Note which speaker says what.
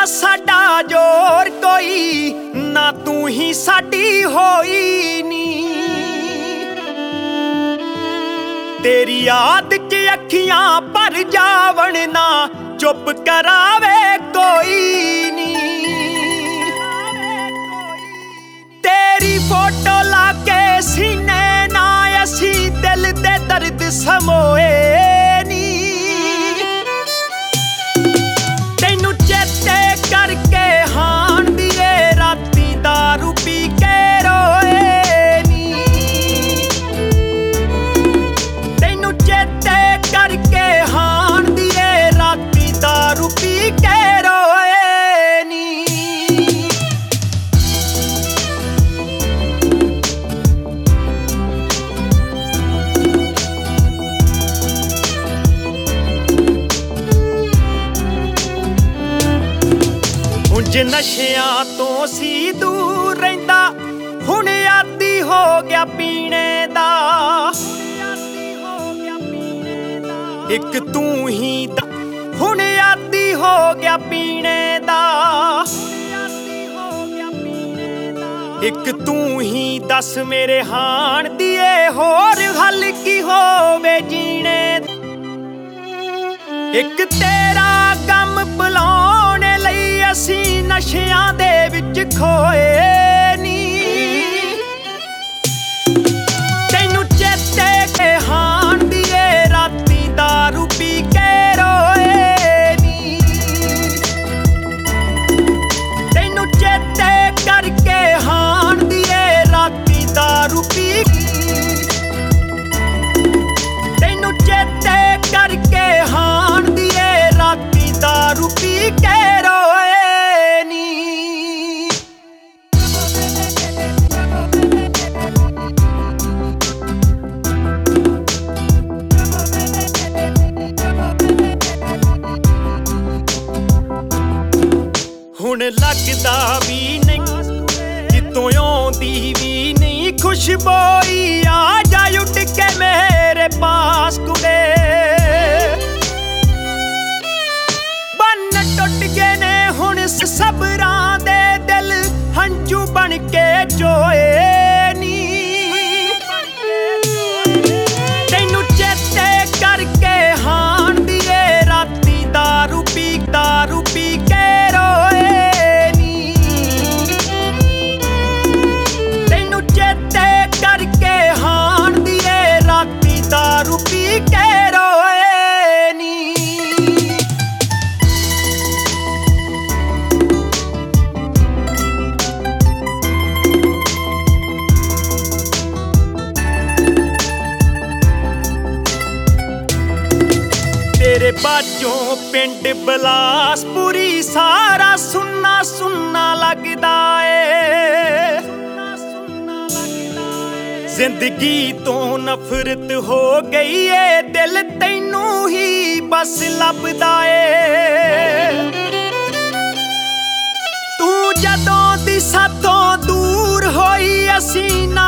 Speaker 1: साडा जोर कोई ना, तू ही साडी होई नी। तेरी याद च अखियां भर जावण ना, चुप करावे कोई नी। तेरी फोटो लाके सीने ना असी दिल दे दर्द समोए नी। तैनू चेते करके हाण दिए राती दारू पी के रोए नी। तैनू चेते करके हाण दिए राती दारू पी के रोए नी। ਉਂਝ ਨਸ਼ਿਆਂ ਤੋਂ ਸੀ ਦੂਰ ਰਹਿੰਦਾ, ਹੁਣ ਆਦੀ ਹੋ ਗਿਆ ਪੀਣੇ ਦਾ। ਇੱਕ ਤੂੰ ਹੀ ਹੁਣ ਆਦੀ ਹੋ ਗਿਆ ਪੀਣੇ ਦਾ। ਇੱਕ ਤੂੰ ਹੀ ਦੱਸ ਮੇਰੇ ਹਾਣ ਦੀਏ, ਹੋਰ ਹੱਲ ਕੀ ਹੋਵੇ ਜੀਣੇ। ਇੱਕ ਤੇਰਾ ਗਮ ਭੁਲਾਉਣ ਲਈ ਅਸੀਂ ਨਸ਼ਿਆਂ ਦੇ ਵਿੱਚ ਖੋਏ ਨੀ। ਤੈਨੂੰ ਚੇਤੇ ਕੇ ਹਾਣ ਦੀਏ ਰਾਤੀ ਦਾਰੂ ਪੀ ਕੇ ਰੋਏ ਨੀ। ਤੈਨੂੰ ਚੇਤੇ ਕਰਕੇ ਹਾਣ ਦੀਏ ਰਾਤੀ ਦਾਰੂ ਪੀ। ਤੈਨੂੰ ਚੇਤੇ ਕਰਕੇ ਹਾਣ ਦੀਏ ਰਾਤੀ ਦਾਰੂ ਪੀ ਕੇ ਰੋਏ ਨੀ। ਹੁਣ ਲੱਗਦਾ ਵੀ ਨਹੀਂ ਜਿੱਤੋਂ ਆਉਂਦੀ ਵੀ ਨਹੀਂ ਖੁਸ਼ਬੋਈ, ਆ ਜਾ ਉੱਡ ਕੇ ਮੇਰੇ ਪਾਸ ਕੁੜੇ। ਬੰਨ ਟੁੱਟ ਗਏ ਨੇ ਹੁਣ ਸਬਰਾਂ ਦੇ ਦਿਲ, ਹੰਝੂ ਬਣ ਕੇ ਚੋਏ ਨੀ। ਤੈਨੂੰ ਚੇਤੇ ਕਰਕੇ ਹਾਣ ਦੀਏ ਰਾਤੀ ਦਾਰੂ ਪੀ ਕੇ ਰੋਏ ਨੀ। ਤੈਨੂੰ ਚੇਤੇ ਕਰਕੇ ਹਾਣ ਦੀਏ ਰਾਤੀ ਦਾਰੂ ਪੀ ਕੇ ਰੋਏ ਨੀ। तेरे बाजों पिंड बिलासपुरी सारा सुन्ना सुन्ना लगदा ए। जिंदगी तो नफरत हो गई ए, दिल तैनू ही बस लभदा ए। तू जदों दी साथों दूर होई, असीं